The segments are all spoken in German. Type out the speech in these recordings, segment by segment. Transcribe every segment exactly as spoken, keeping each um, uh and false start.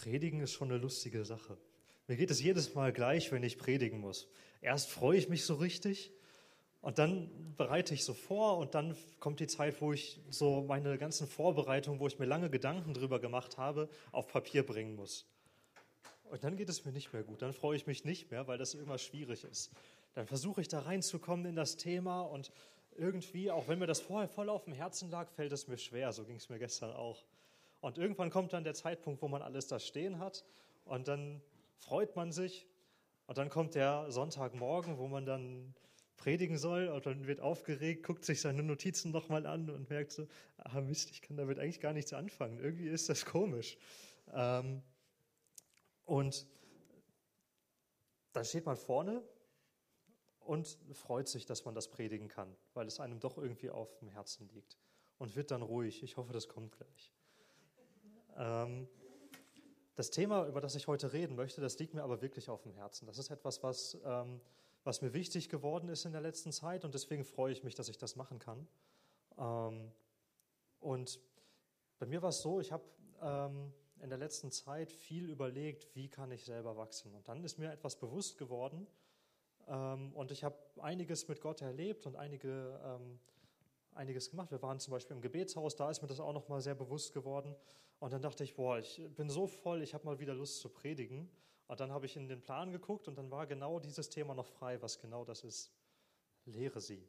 Predigen ist schon eine lustige Sache. Mir geht es jedes Mal gleich, wenn ich predigen muss. Erst freue ich mich so richtig und dann bereite ich so vor und dann kommt die Zeit, wo ich so meine ganzen Vorbereitungen, wo ich mir lange Gedanken drüber gemacht habe, auf Papier bringen muss. Und dann geht es mir nicht mehr gut. Dann freue ich mich nicht mehr, weil das irgendwas schwierig ist. Dann versuche ich da reinzukommen in das Thema und irgendwie, auch wenn mir das vorher voll auf dem Herzen lag, fällt es mir schwer. So ging es mir gestern auch. Und irgendwann kommt dann der Zeitpunkt, wo man alles da stehen hat und dann freut man sich und dann kommt der Sonntagmorgen, wo man dann predigen soll und dann wird aufgeregt, guckt sich seine Notizen nochmal an und merkt so, ah Mist, ich kann damit eigentlich gar nichts anfangen. Irgendwie ist das komisch. Ähm, und dann steht man vorne und freut sich, dass man das predigen kann, weil es einem doch irgendwie auf dem Herzen liegt und wird dann ruhig. Ich hoffe, das kommt gleich. Ähm, das Thema, über das ich heute reden möchte, das liegt mir aber wirklich auf dem Herzen. Das ist etwas, was, ähm, was mir wichtig geworden ist in der letzten Zeit und deswegen freue ich mich, dass ich das machen kann. Ähm, und bei mir war es so, ich habe ähm, in der letzten Zeit viel überlegt, wie kann ich selber wachsen. Und dann ist mir etwas bewusst geworden ähm, und ich habe einiges mit Gott erlebt und einige ähm, einiges gemacht. Wir waren zum Beispiel im Gebetshaus, da ist mir das auch noch mal sehr bewusst geworden. Und dann dachte ich, boah, ich bin so voll, ich habe mal wieder Lust zu predigen. Und dann habe ich in den Plan geguckt und dann war genau dieses Thema noch frei, was genau das ist. Lehre sie.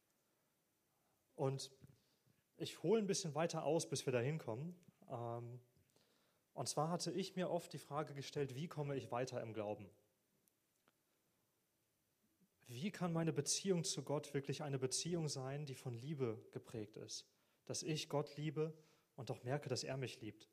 Und ich hole ein bisschen weiter aus, bis wir da hinkommen. Und zwar hatte ich mir oft die Frage gestellt, wie komme ich weiter im Glauben? Wie kann meine Beziehung zu Gott wirklich eine Beziehung sein, die von Liebe geprägt ist? Dass ich Gott liebe und auch merke, dass er mich liebt.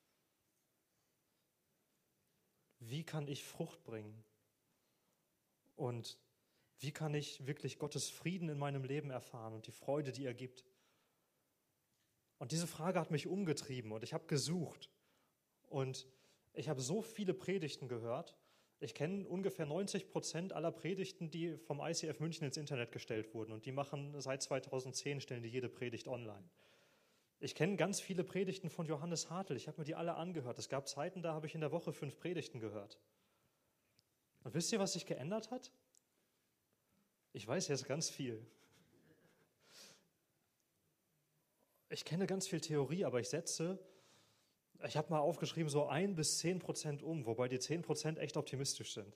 Wie kann ich Frucht bringen? Und wie kann ich wirklich Gottes Frieden in meinem Leben erfahren und die Freude, die er gibt? Und diese Frage hat mich umgetrieben und ich habe gesucht. Und ich habe so viele Predigten gehört. Ich kenne ungefähr neunzig Prozent aller Predigten, die vom I C F München ins Internet gestellt wurden. Und die machen seit zweitausendzehn, stellen die jede Predigt online. Ich kenne ganz viele Predigten von Johannes Hartl. Ich habe mir die alle angehört. Es gab Zeiten, da habe ich in der Woche fünf Predigten gehört. Und wisst ihr, was sich geändert hat? Ich weiß jetzt ganz viel. Ich kenne ganz viel Theorie, aber ich setze, ich habe mal aufgeschrieben, so ein bis zehn Prozent um, wobei die zehn Prozent echt optimistisch sind.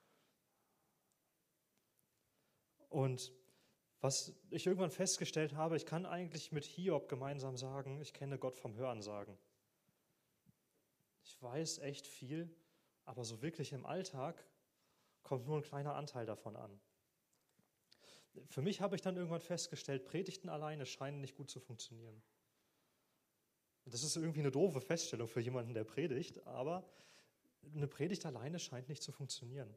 Und was ich irgendwann festgestellt habe, ich kann eigentlich mit Hiob gemeinsam sagen, ich kenne Gott vom Hörensagen. Ich weiß echt viel, aber so wirklich im Alltag kommt nur ein kleiner Anteil davon an. Für mich habe ich dann irgendwann festgestellt, Predigten alleine scheinen nicht gut zu funktionieren. Das ist irgendwie eine doofe Feststellung für jemanden, der predigt, aber eine Predigt alleine scheint nicht zu funktionieren.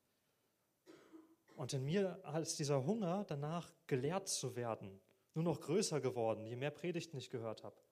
Und in mir ist dieser Hunger danach, gelehrt zu werden, nur noch größer geworden, je mehr Predigten ich gehört habe.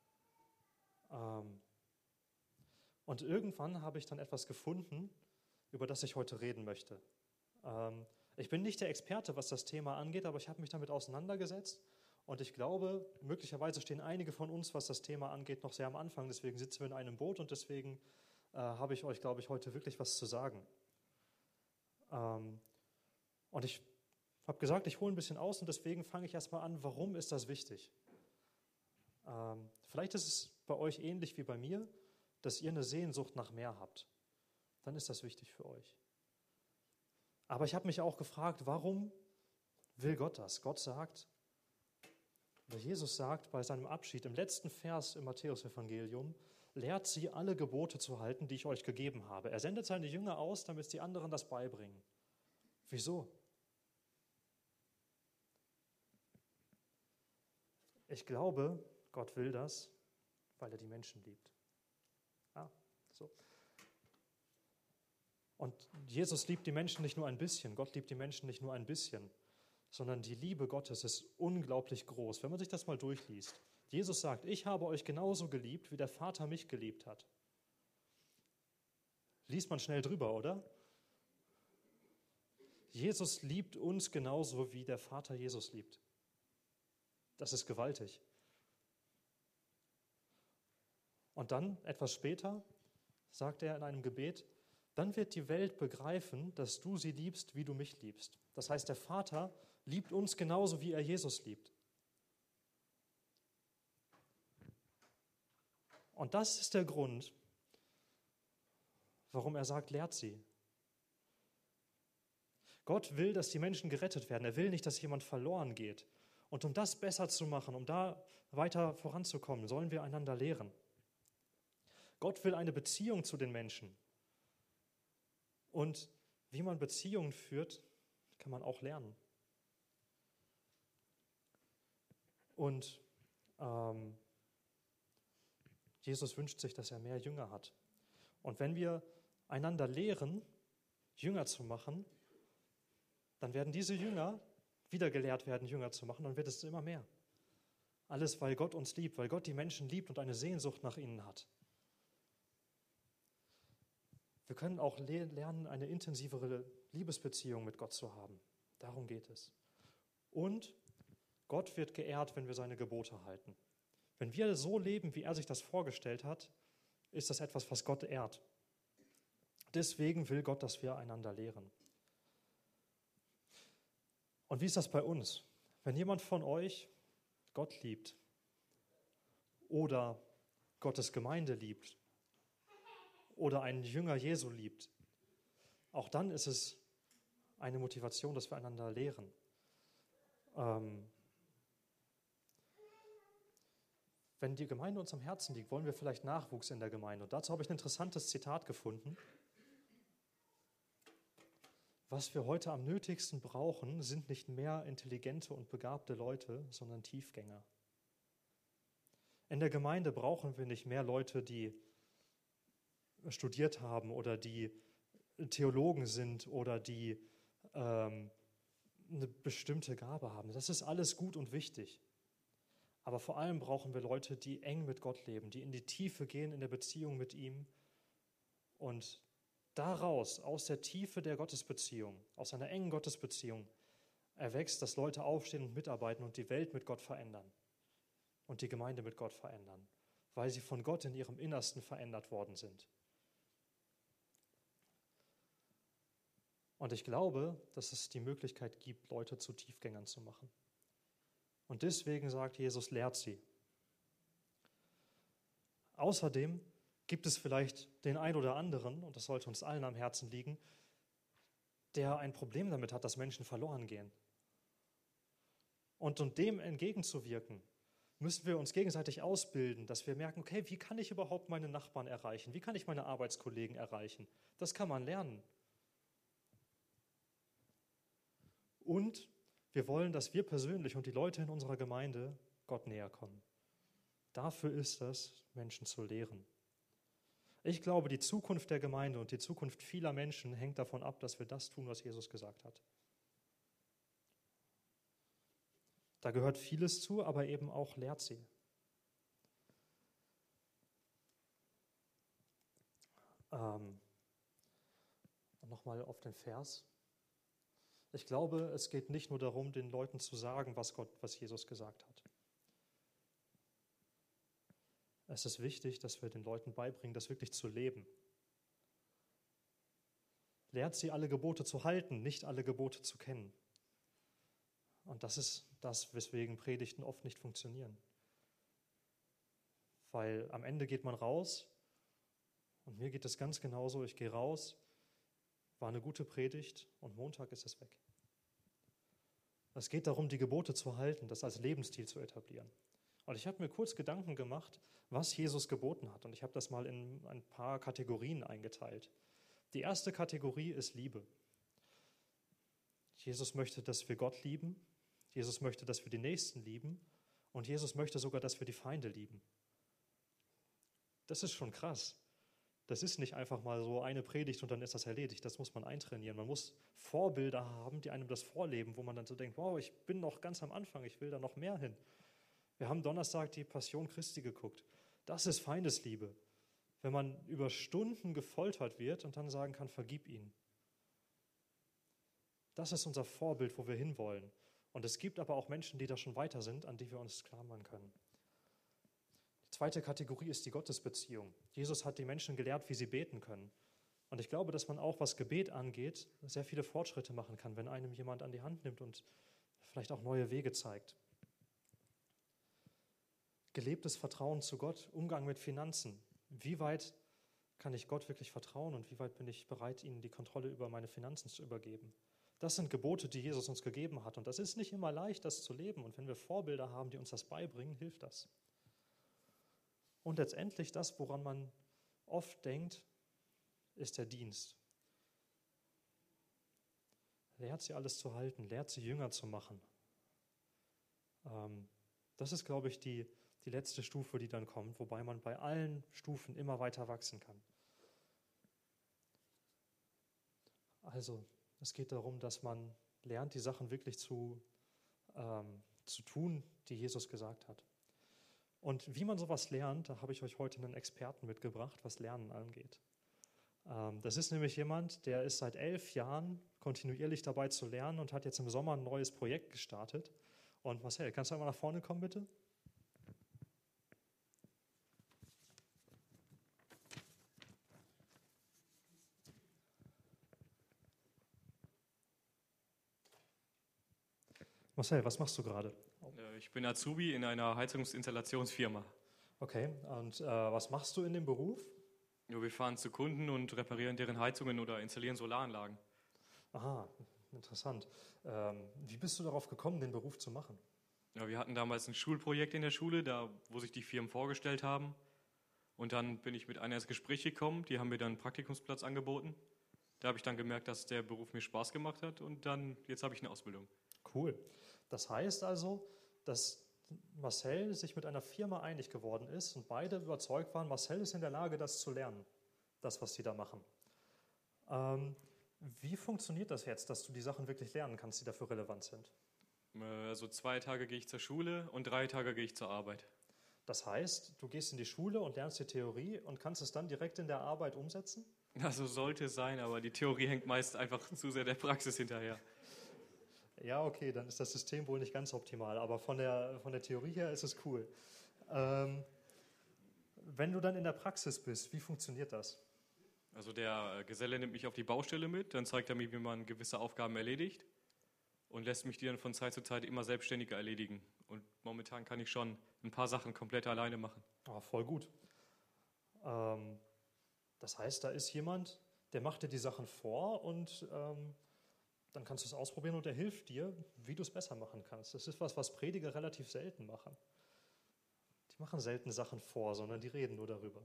Und irgendwann habe ich dann etwas gefunden, über das ich heute reden möchte. Ich bin nicht der Experte, was das Thema angeht, aber ich habe mich damit auseinandergesetzt. Und ich glaube, möglicherweise stehen einige von uns, was das Thema angeht, noch sehr am Anfang. Deswegen sitzen wir in einem Boot und deswegen äh, habe ich euch, glaube ich, heute wirklich was zu sagen. Ähm, und ich habe gesagt, ich hole ein bisschen aus und deswegen fange ich erstmal an, warum ist das wichtig? Ähm, vielleicht ist es bei euch ähnlich wie bei mir, dass ihr eine Sehnsucht nach mehr habt. Dann ist das wichtig für euch. Aber ich habe mich auch gefragt, warum will Gott das? Gott sagt, oder Jesus sagt bei seinem Abschied im letzten Vers im Matthäus-Evangelium, lehrt sie, alle Gebote zu halten, die ich euch gegeben habe. Er sendet seine Jünger aus, damit die anderen das beibringen. Wieso? Ich glaube, Gott will das, weil er die Menschen liebt. Ah, so. Und Jesus liebt die Menschen nicht nur ein bisschen, Gott liebt die Menschen nicht nur ein bisschen, sondern die Liebe Gottes ist unglaublich groß. Wenn man sich das mal durchliest. Jesus sagt, ich habe euch genauso geliebt, wie der Vater mich geliebt hat. Liest man schnell drüber, oder? Jesus liebt uns genauso, wie der Vater Jesus liebt. Das ist gewaltig. Und dann, etwas später, sagt er in einem Gebet, dann wird die Welt begreifen, dass du sie liebst, wie du mich liebst. Das heißt, der Vater liebt uns genauso, wie er Jesus liebt. Und das ist der Grund, warum er sagt, lehrt sie. Gott will, dass die Menschen gerettet werden. Er will nicht, dass jemand verloren geht. Und um das besser zu machen, um da weiter voranzukommen, sollen wir einander lehren. Gott will eine Beziehung zu den Menschen. Und wie man Beziehungen führt, kann man auch lernen. Und ähm, Jesus wünscht sich, dass er mehr Jünger hat. Und wenn wir einander lehren, Jünger zu machen, dann werden diese Jünger wieder gelehrt werden, Jünger zu machen, dann wird es immer mehr. Alles, weil Gott uns liebt, weil Gott die Menschen liebt und eine Sehnsucht nach ihnen hat. Wir können auch lernen, eine intensivere Liebesbeziehung mit Gott zu haben. Darum geht es. Und Gott wird geehrt, wenn wir seine Gebote halten. Wenn wir so leben, wie er sich das vorgestellt hat, ist das etwas, was Gott ehrt. Deswegen will Gott, dass wir einander lehren. Und wie ist das bei uns? Wenn jemand von euch Gott liebt oder Gottes Gemeinde liebt oder einen Jünger Jesu liebt, auch dann ist es eine Motivation, dass wir einander lehren. Ähm, wenn die Gemeinde uns am Herzen liegt, wollen wir vielleicht Nachwuchs in der Gemeinde. Und dazu habe ich ein interessantes Zitat gefunden. Was wir heute am nötigsten brauchen, sind nicht mehr intelligente und begabte Leute, sondern Tiefgänger. In der Gemeinde brauchen wir nicht mehr Leute, die studiert haben oder die Theologen sind oder die ähm, eine bestimmte Gabe haben. Das ist alles gut und wichtig. Aber vor allem brauchen wir Leute, die eng mit Gott leben, die in die Tiefe gehen in der Beziehung mit ihm und daraus, aus der Tiefe der Gottesbeziehung, aus einer engen Gottesbeziehung, erwächst, dass Leute aufstehen und mitarbeiten und die Welt mit Gott verändern und die Gemeinde mit Gott verändern, weil sie von Gott in ihrem Innersten verändert worden sind. Und ich glaube, dass es die Möglichkeit gibt, Leute zu Tiefgängern zu machen. Und deswegen sagt Jesus, lehrt sie. Außerdem gibt es vielleicht den einen oder anderen, und das sollte uns allen am Herzen liegen, der ein Problem damit hat, dass Menschen verloren gehen. Und um dem entgegenzuwirken, müssen wir uns gegenseitig ausbilden, dass wir merken, okay, wie kann ich überhaupt meine Nachbarn erreichen? Wie kann ich meine Arbeitskollegen erreichen? Das kann man lernen. Und wir wollen, dass wir persönlich und die Leute in unserer Gemeinde Gott näher kommen. Dafür ist es, Menschen zu lehren. Ich glaube, die Zukunft der Gemeinde und die Zukunft vieler Menschen hängt davon ab, dass wir das tun, was Jesus gesagt hat. Da gehört vieles zu, aber eben auch lehrt sie. Ähm, Nochmal auf den Vers. Ich glaube, es geht nicht nur darum, den Leuten zu sagen, was Gott, was Jesus gesagt hat. Es ist wichtig, dass wir den Leuten beibringen, das wirklich zu leben. Lehrt sie, alle Gebote zu halten, nicht alle Gebote zu kennen. Und das ist das, weswegen Predigten oft nicht funktionieren. Weil am Ende geht man raus, und mir geht es ganz genauso, ich gehe raus, war eine gute Predigt und Montag ist es weg. Es geht darum, die Gebote zu halten, das als Lebensstil zu etablieren. Und ich habe mir kurz Gedanken gemacht, was Jesus geboten hat. Und ich habe das mal in ein paar Kategorien eingeteilt. Die erste Kategorie ist Liebe. Jesus möchte, dass wir Gott lieben. Jesus möchte, dass wir die Nächsten lieben. Und Jesus möchte sogar, dass wir die Feinde lieben. Das ist schon krass. Das ist nicht einfach mal so eine Predigt und dann ist das erledigt. Das muss man eintrainieren. Man muss Vorbilder haben, die einem das vorleben, wo man dann so denkt, wow, ich bin noch ganz am Anfang, ich will da noch mehr hin. Wir haben Donnerstag die Passion Christi geguckt. Das ist Feindesliebe. Wenn man über Stunden gefoltert wird und dann sagen kann, vergib ihn. Das ist unser Vorbild, wo wir hinwollen. Und es gibt aber auch Menschen, die da schon weiter sind, an die wir uns klammern können. Die Zweite Kategorie ist die Gottesbeziehung. Jesus hat die Menschen gelehrt, wie sie beten können. Und ich glaube, dass man auch, was Gebet angeht, sehr viele Fortschritte machen kann, wenn einem jemand an die Hand nimmt und vielleicht auch neue Wege zeigt. Gelebtes Vertrauen zu Gott, Umgang mit Finanzen. Wie weit kann ich Gott wirklich vertrauen und wie weit bin ich bereit, ihm die Kontrolle über meine Finanzen zu übergeben? Das sind Gebote, die Jesus uns gegeben hat. Und das ist nicht immer leicht, das zu leben. Und wenn wir Vorbilder haben, die uns das beibringen, hilft das. Und letztendlich das, woran man oft denkt, ist der Dienst. Lehrt sie alles zu halten, lehrt sie Jünger zu machen. Ähm, das ist, glaube ich, die, die letzte Stufe, die dann kommt, wobei man bei allen Stufen immer weiter wachsen kann. Also, es geht darum, dass man lernt, die Sachen wirklich zu, ähm, zu tun, die Jesus gesagt hat. Und wie man sowas lernt, da habe ich euch heute einen Experten mitgebracht, was Lernen angeht. Ähm, das ist nämlich jemand, der ist seit elf Jahren kontinuierlich dabei zu lernen und hat jetzt im Sommer ein neues Projekt gestartet. Und Marcel, kannst du einmal nach vorne kommen, bitte? Marcel, was machst du gerade? Ich bin Azubi in einer Heizungsinstallationsfirma. Okay, und äh, was machst du in dem Beruf? Ja, wir fahren zu Kunden und reparieren deren Heizungen oder installieren Solaranlagen. Aha, interessant. Ähm, wie bist du darauf gekommen, den Beruf zu machen? Ja, wir hatten damals ein Schulprojekt in der Schule, da, wo sich die Firmen vorgestellt haben. Und dann bin ich mit einer ins Gespräch gekommen, die haben mir dann einen Praktikumsplatz angeboten. Da habe ich dann gemerkt, dass der Beruf mir Spaß gemacht hat und dann, jetzt habe ich eine Ausbildung. Cool. Das heißt also, dass Marcel sich mit einer Firma einig geworden ist und beide überzeugt waren, Marcel ist in der Lage, das zu lernen, das, was sie da machen. Ähm, wie funktioniert das jetzt, dass du die Sachen wirklich lernen kannst, die dafür relevant sind? Also zwei Tage gehe ich zur Schule und drei Tage gehe ich zur Arbeit. Das heißt, du gehst in die Schule und lernst die Theorie und kannst es dann direkt in der Arbeit umsetzen? Also sollte es sein, aber die Theorie hängt meist einfach zu sehr der Praxis hinterher. Ja, okay, dann ist das System wohl nicht ganz optimal, aber von der, von der Theorie her ist es cool. Ähm, wenn du dann in der Praxis bist, wie funktioniert das? Also der Geselle nimmt mich auf die Baustelle mit, dann zeigt er mir, wie man gewisse Aufgaben erledigt und lässt mich die dann von Zeit zu Zeit immer selbstständiger erledigen. Und momentan kann ich schon ein paar Sachen komplett alleine machen. Ah, voll gut. Ähm, das heißt, da ist jemand, der macht dir die Sachen vor und ähm, dann kannst du es ausprobieren und er hilft dir, wie du es besser machen kannst. Das ist was, was Prediger relativ selten machen. Die machen selten Sachen vor, sondern die reden nur darüber.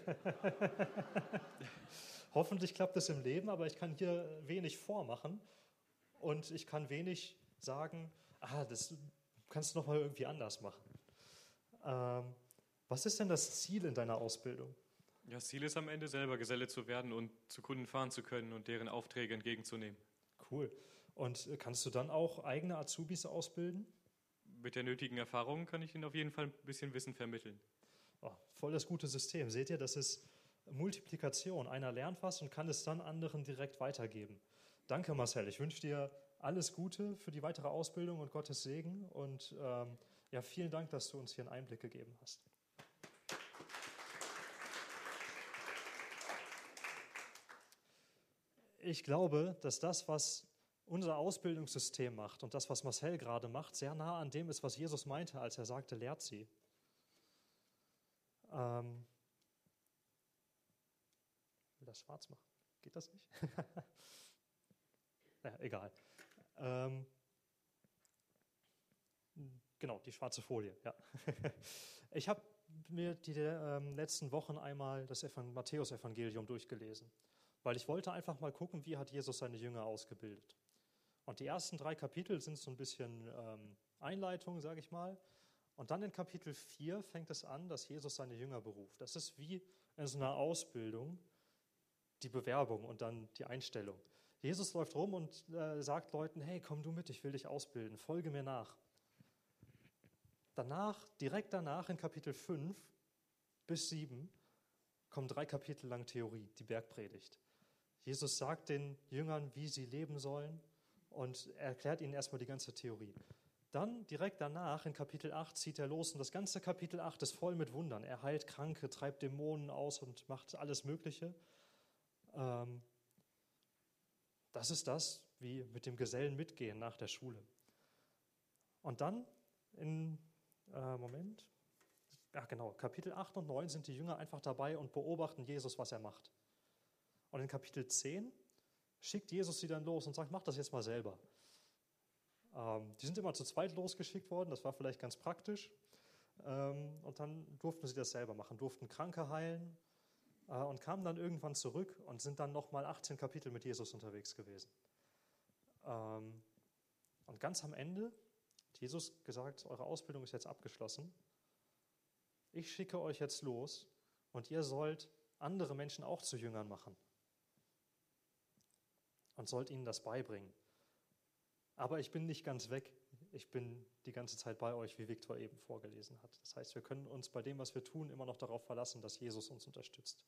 Hoffentlich klappt es im Leben, aber ich kann hier wenig vormachen und ich kann wenig sagen, ah, das kannst du noch mal irgendwie anders machen. Ähm, was ist denn das Ziel in deiner Ausbildung? Ja, das Ziel ist am Ende selber Geselle zu werden und zu Kunden fahren zu können und deren Aufträge entgegenzunehmen. Cool. Und kannst du dann auch eigene Azubis ausbilden? Mit der nötigen Erfahrung kann ich ihnen auf jeden Fall ein bisschen Wissen vermitteln. Oh, voll das gute System. Seht ihr, das ist Multiplikation. Einer lernt was und kann es dann anderen direkt weitergeben. Danke, Marcel. Ich wünsche dir alles Gute für die weitere Ausbildung und Gottes Segen. Und ähm, ja, vielen Dank, dass du uns hier einen Einblick gegeben hast. Ich glaube, dass das, was unser Ausbildungssystem macht und das, was Marcel gerade macht, sehr nah an dem ist, was Jesus meinte, als er sagte, lehrt sie. Ähm, ich will das schwarz machen. Geht das nicht? Naja, egal. Ähm, genau, die schwarze Folie, ja. Ich habe mir die ähm, letzten Wochen einmal das Matthäus-Evangelium durchgelesen, weil ich wollte einfach mal gucken, wie hat Jesus seine Jünger ausgebildet. Und die ersten drei Kapitel sind so ein bisschen ähm, Einleitung, sage ich mal. Und dann in Kapitel vier fängt es an, dass Jesus seine Jünger beruft. Das ist wie in so einer Ausbildung die Bewerbung und dann die Einstellung. Jesus läuft rum und äh, sagt Leuten, hey, komm du mit, ich will dich ausbilden, folge mir nach. Danach, direkt danach in Kapitel fünf bis sieben, kommen drei Kapitel lang Theorie, die Bergpredigt. Jesus sagt den Jüngern, wie sie leben sollen und er erklärt ihnen erstmal die ganze Theorie. Dann direkt danach, in Kapitel acht, zieht er los und das ganze Kapitel acht ist voll mit Wundern. Er heilt Kranke, treibt Dämonen aus und macht alles Mögliche. Ähm, das ist das, wie mit dem Gesellen mitgehen nach der Schule. Und dann in, äh, Moment, ja genau, Kapitel acht und neun sind die Jünger einfach dabei und beobachten Jesus, was er macht. Und in Kapitel zehn schickt Jesus sie dann los und sagt, mach das jetzt mal selber. Ähm, die sind immer zu zweit losgeschickt worden, das war vielleicht ganz praktisch. Ähm, und dann durften sie das selber machen, durften Kranke heilen äh, und kamen dann irgendwann zurück und sind dann nochmal achtzehn Kapitel mit Jesus unterwegs gewesen. Ähm, und ganz am Ende hat Jesus gesagt, eure Ausbildung ist jetzt abgeschlossen. Ich schicke euch jetzt los und ihr sollt andere Menschen auch zu Jüngern machen und sollt ihnen das beibringen. Aber ich bin nicht ganz weg. Ich bin die ganze Zeit bei euch, wie Viktor eben vorgelesen hat. Das heißt, wir können uns bei dem, was wir tun, immer noch darauf verlassen, dass Jesus uns unterstützt.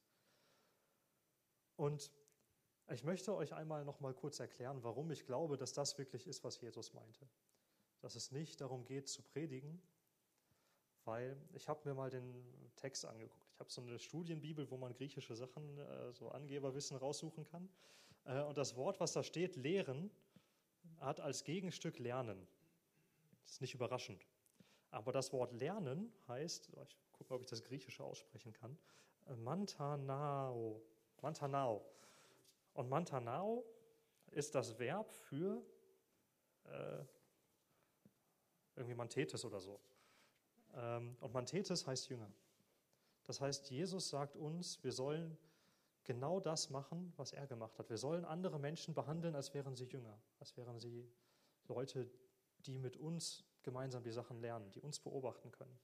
Und ich möchte euch einmal noch mal kurz erklären, warum ich glaube, dass das wirklich ist, was Jesus meinte. Dass es nicht darum geht, zu predigen, weil ich habe mir mal den Text angeguckt. Ich habe so eine Studienbibel, wo man griechische Sachen, äh, so Angeberwissen raussuchen kann. Äh, und das Wort, was da steht, lehren, hat als Gegenstück lernen. Das ist nicht überraschend. Aber das Wort lernen heißt, ich gucke mal, ob ich das Griechische aussprechen kann, Mantanao. Mantanao. Und Mantanao ist das Verb für äh, irgendwie Manthetes oder so. Ähm, und Manthetes heißt Jünger. Das heißt, Jesus sagt uns, wir sollen genau das machen, was er gemacht hat. Wir sollen andere Menschen behandeln, als wären sie Jünger, als wären sie Leute, die mit uns gemeinsam die Sachen lernen, die uns beobachten können.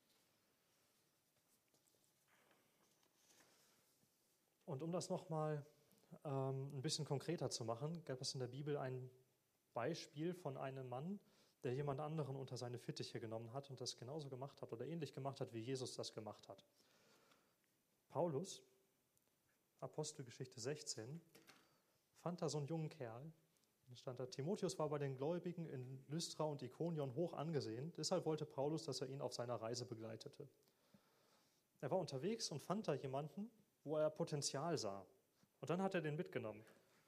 Und um das nochmal ähm, ein bisschen konkreter zu machen, gab es in der Bibel ein Beispiel von einem Mann, der jemand anderen unter seine Fittiche genommen hat und das genauso gemacht hat oder ähnlich gemacht hat, wie Jesus das gemacht hat. Paulus, Apostelgeschichte sechzehn, fand da so einen jungen Kerl. Da stand da, Timotheus war bei den Gläubigen in Lystra und Ikonion hoch angesehen. Deshalb wollte Paulus, dass er ihn auf seiner Reise begleitete. Er war unterwegs und fand da jemanden, wo er Potenzial sah. Und dann hat er den mitgenommen.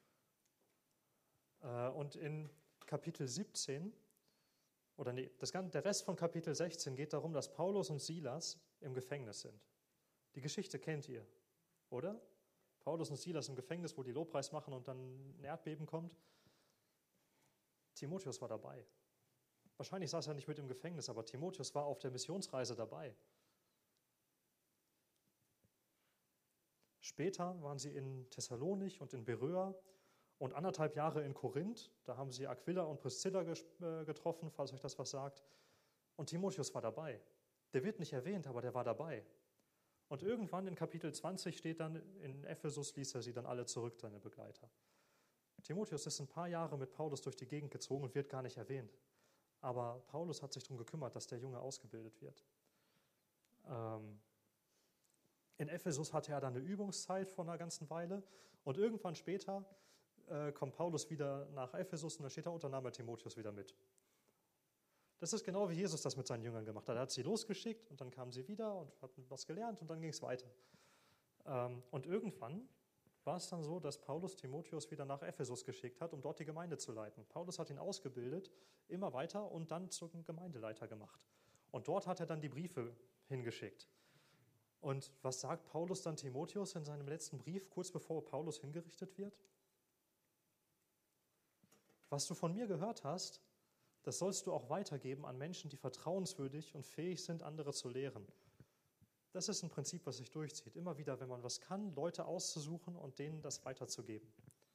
Und in Kapitel siebzehn, oder nee, das ganze, der Rest von Kapitel sechzehn geht darum, dass Paulus und Silas im Gefängnis sind. Die Geschichte kennt ihr, oder? Paulus und Silas im Gefängnis, wo die Lobpreis machen und dann ein Erdbeben kommt. Timotheus war dabei. Wahrscheinlich saß er nicht mit im Gefängnis, aber Timotheus war auf der Missionsreise dabei. Später waren sie in Thessalonich und in Beröa und anderthalb Jahre in Korinth. Da haben sie Aquila und Priscilla getroffen, falls euch das was sagt. Und Timotheus war dabei. Der wird nicht erwähnt, aber der war dabei. Und irgendwann in Kapitel zwanzig steht dann, in Ephesus ließ er sie dann alle zurück, seine Begleiter. Timotheus ist ein paar Jahre mit Paulus durch die Gegend gezogen und wird gar nicht erwähnt. Aber Paulus hat sich darum gekümmert, dass der Junge ausgebildet wird. Ähm in Ephesus hatte er dann eine Übungszeit von einer ganzen Weile und irgendwann später äh, kommt Paulus wieder nach Ephesus und da steht er unter Namen Timotheus wieder mit. Das ist genau wie Jesus das mit seinen Jüngern gemacht hat. Er hat sie losgeschickt und dann kamen sie wieder und hatten was gelernt und dann ging es weiter. Ähm, und irgendwann war es dann so, dass Paulus Timotheus wieder nach Ephesus geschickt hat, um dort die Gemeinde zu leiten. Paulus hat ihn ausgebildet, immer weiter und dann zum Gemeindeleiter gemacht. Und dort hat er dann die Briefe hingeschickt. Und was sagt Paulus dann Timotheus in seinem letzten Brief, kurz bevor Paulus hingerichtet wird? Was du von mir gehört hast, das sollst du auch weitergeben an Menschen, die vertrauenswürdig und fähig sind, andere zu lehren. Das ist ein Prinzip, was sich durchzieht. Immer wieder, wenn man was kann, Leute auszusuchen und denen das weiterzugeben.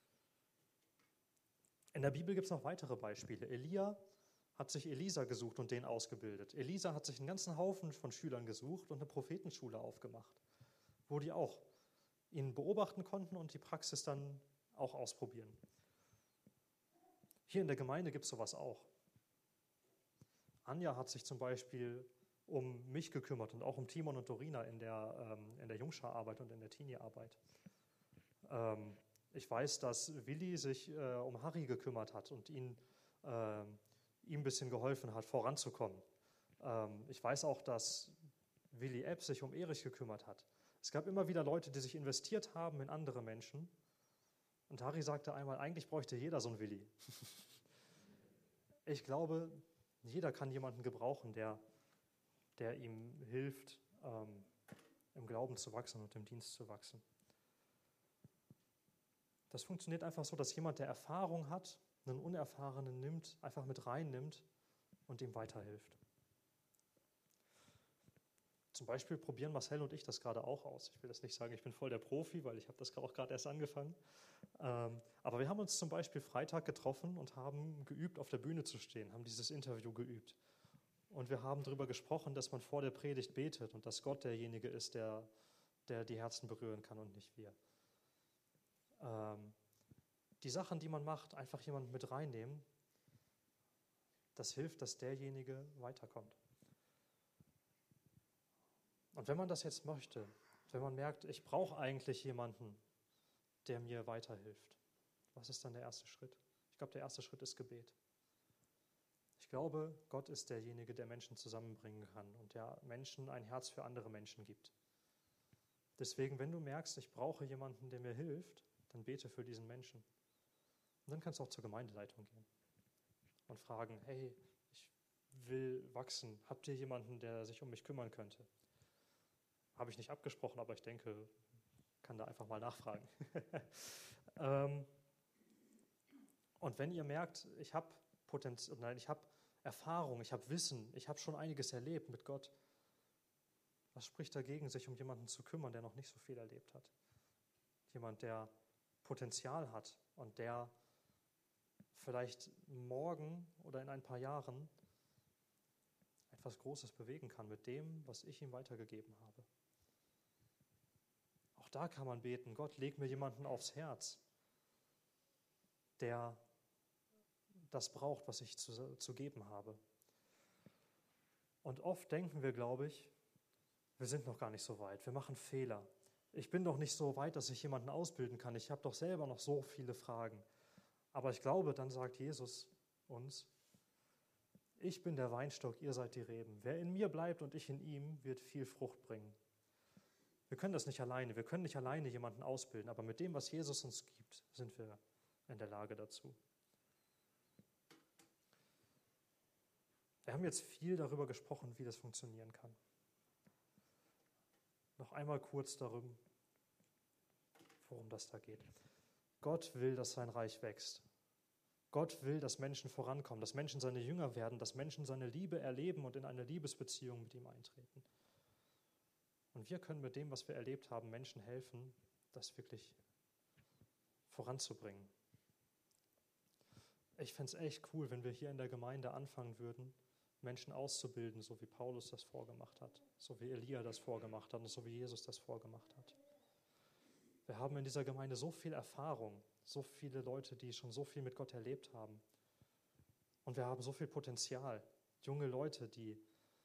In der Bibel gibt es noch weitere Beispiele. Elia hat sich Elisa gesucht und den ausgebildet. Elisa hat sich einen ganzen Haufen von Schülern gesucht und eine Prophetenschule aufgemacht, wo die auch ihn beobachten konnten und die Praxis dann auch ausprobieren. Hier in der Gemeinde gibt es sowas auch. Anja hat sich zum Beispiel um mich gekümmert und auch um Timon und Dorina in der, ähm, in der Jungschararbeit und in der Teenie-Arbeit. Ähm, ich weiß, dass Willi sich äh, um Harry gekümmert hat und ihn äh, ihm ein bisschen geholfen hat, voranzukommen. Ähm, ich weiß auch, dass Willi Epp sich um Erich gekümmert hat. Es gab immer wieder Leute, die sich investiert haben in andere Menschen. Und Harry sagte einmal, eigentlich bräuchte jeder so einen Willi. Ich glaube, jeder kann jemanden gebrauchen, der, der ihm hilft, ähm, im Glauben zu wachsen und im Dienst zu wachsen. Das funktioniert einfach so, dass jemand, der Erfahrung hat, einen Unerfahrenen nimmt, einfach mit reinnimmt und ihm weiterhilft. Zum Beispiel probieren Marcel und ich das gerade auch aus. Ich will das nicht sagen, ich bin voll der Profi, weil ich habe das auch gerade erst angefangen. Ähm, aber wir haben uns zum Beispiel Freitag getroffen und haben geübt, auf der Bühne zu stehen, haben dieses Interview geübt. Und wir haben darüber gesprochen, dass man vor der Predigt betet und dass Gott derjenige ist, der, der die Herzen berühren kann und nicht wir. Ähm, die Sachen, die man macht, einfach jemanden mit reinnehmen, das hilft, dass derjenige weiterkommt. Und wenn man das jetzt möchte, wenn man merkt, ich brauche eigentlich jemanden, der mir weiterhilft, was ist dann der erste Schritt? Ich glaube, der erste Schritt ist Gebet. Ich glaube, Gott ist derjenige, der Menschen zusammenbringen kann und der Menschen ein Herz für andere Menschen gibt. Deswegen, wenn du merkst, ich brauche jemanden, der mir hilft, dann bete für diesen Menschen. Und dann kannst du auch zur Gemeindeleitung gehen und fragen, hey, ich will wachsen, habt ihr jemanden, der sich um mich kümmern könnte? Habe ich nicht abgesprochen, aber ich denke, kann da einfach mal nachfragen. ähm, und wenn ihr merkt, ich habe Potenzial, nein, ich habe Erfahrung, ich habe Wissen, ich habe schon einiges erlebt mit Gott, was spricht dagegen, sich um jemanden zu kümmern, der noch nicht so viel erlebt hat? Jemand, der Potenzial hat und der vielleicht morgen oder in ein paar Jahren etwas Großes bewegen kann mit dem, was ich ihm weitergegeben habe. Auch da kann man beten, Gott, leg mir jemanden aufs Herz, der das braucht, was ich zu, zu geben habe. Und oft denken wir, glaube ich, wir sind noch gar nicht so weit, wir machen Fehler. Ich bin doch nicht so weit, dass ich jemanden ausbilden kann. Ich habe doch selber noch so viele Fragen. Aber ich glaube, dann sagt Jesus uns, ich bin der Weinstock, ihr seid die Reben. Wer in mir bleibt und ich in ihm, wird viel Frucht bringen. Wir können das nicht alleine. Wir können nicht alleine jemanden ausbilden. Aber mit dem, was Jesus uns gibt, sind wir in der Lage dazu. Wir haben jetzt viel darüber gesprochen, wie das funktionieren kann. Noch einmal kurz darüber, worum das da geht. Gott will, dass sein Reich wächst. Gott will, dass Menschen vorankommen, dass Menschen seine Jünger werden, dass Menschen seine Liebe erleben und in eine Liebesbeziehung mit ihm eintreten. Und wir können mit dem, was wir erlebt haben, Menschen helfen, das wirklich voranzubringen. Ich fände es echt cool, wenn wir hier in der Gemeinde anfangen würden, Menschen auszubilden, so wie Paulus das vorgemacht hat, so wie Elia das vorgemacht hat und so wie Jesus das vorgemacht hat. Wir haben in dieser Gemeinde so viel Erfahrung, so viele Leute, die schon so viel mit Gott erlebt haben. Und wir haben so viel Potenzial. Junge Leute, die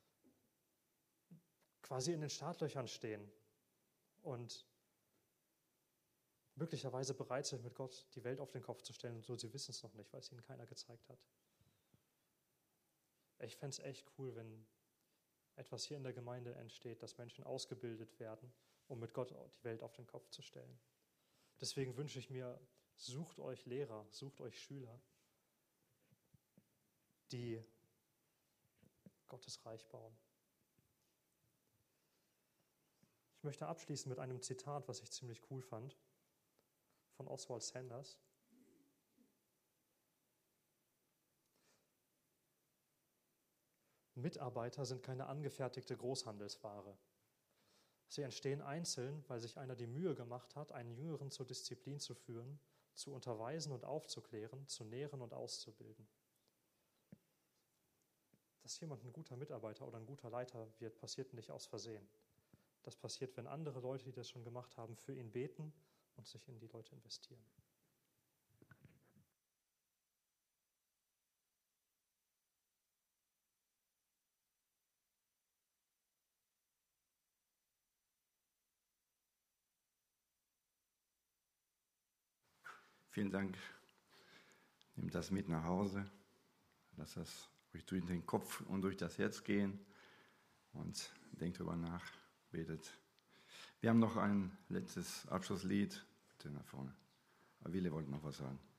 quasi in den Startlöchern stehen und möglicherweise bereit sind, mit Gott die Welt auf den Kopf zu stellen. Und so, sie wissen es noch nicht, weil es ihnen keiner gezeigt hat. Ich fände es echt cool, wenn etwas hier in der Gemeinde entsteht, dass Menschen ausgebildet werden, um mit Gott die Welt auf den Kopf zu stellen. Deswegen wünsche ich mir, sucht euch Lehrer, sucht euch Schüler, die Gottes Reich bauen. Ich möchte abschließen mit einem Zitat, was ich ziemlich cool fand, von Oswald Sanders. Mitarbeiter sind keine angefertigte Großhandelsware. Sie entstehen einzeln, weil sich einer die Mühe gemacht hat, einen Jüngeren zur Disziplin zu führen, zu unterweisen und aufzuklären, zu nähren und auszubilden. Dass jemand ein guter Mitarbeiter oder ein guter Leiter wird, passiert nicht aus Versehen. Das passiert, wenn andere Leute, die das schon gemacht haben, für ihn beten und sich in die Leute investieren. Vielen Dank. Nehmt das mit nach Hause. lasst das euch durch den Kopf und durch das Herz gehen und denkt darüber nach, betet. Wir haben noch ein letztes Abschlusslied. Bitte nach vorne. Wille wollte noch was sagen.